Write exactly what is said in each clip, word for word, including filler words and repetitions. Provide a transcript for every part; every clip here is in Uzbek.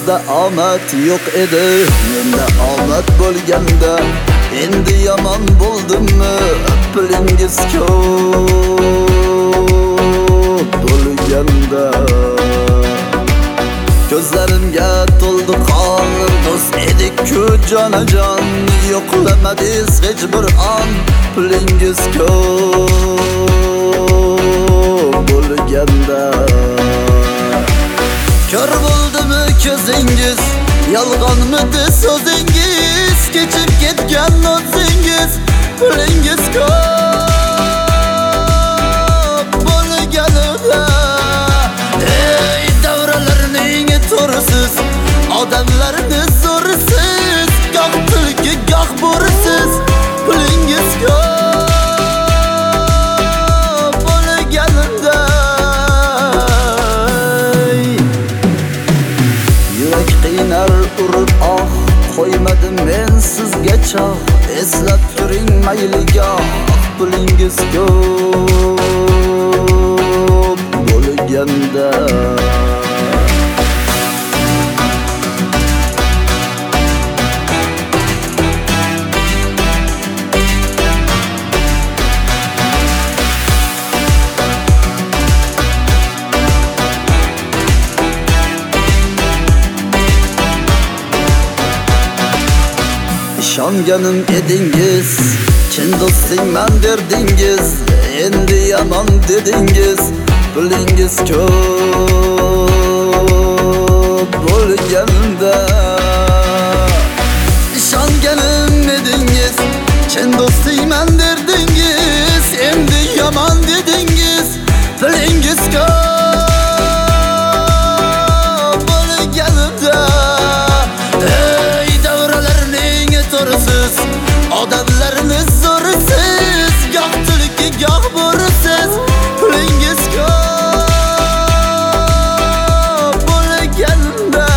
Sizda omad yo'q edi, menda omad bo'lganda, endi yomon bo'ldimmi? Pulingiz ko'p bo'lganda, ko'zlarimga to'ldi qon, do'st edik-ku jonajon, yo'qlamadingiz hech bir on. Pulingiz ko'p bo'lganda, kör bo'ldimi ko'zingiz, yolg'onmidi so'zingiz, kechib ketgan o'zingiz. Pulingiz ko'p bo'lganda, ey davralarning to'risiz, odamlarni zo'risiz, goh tulki goh bo'risiz. Pulingiz ko'p bo'lganda, yurak qiynar urib oh, qo'ymadim men sizga choh. Eslab turing mayligoh, pulingiz ko'p bo'lganda. Ishonganim edingiz, chin do'stingman derdingiz, endi yomon dedingiz. Pulingiz ko'p bo'lganda, ishonganim edingiz, chin do'stingman derdingiz, endi yomon dedingiz. Pulingiz ko'p bo'lganda, ey davralarning to'risiz, odamlarni zo'risiz, goh tulki goh bo'risiz. Pulingiz ko'p bo'lganda,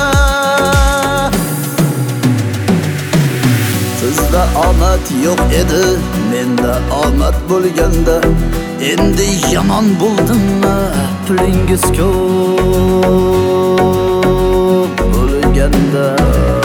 sizda omad yo'q edi, menda omad bo'lganda, endi yomon bo'ldimmi? Pulingiz ko'p bo'lganda.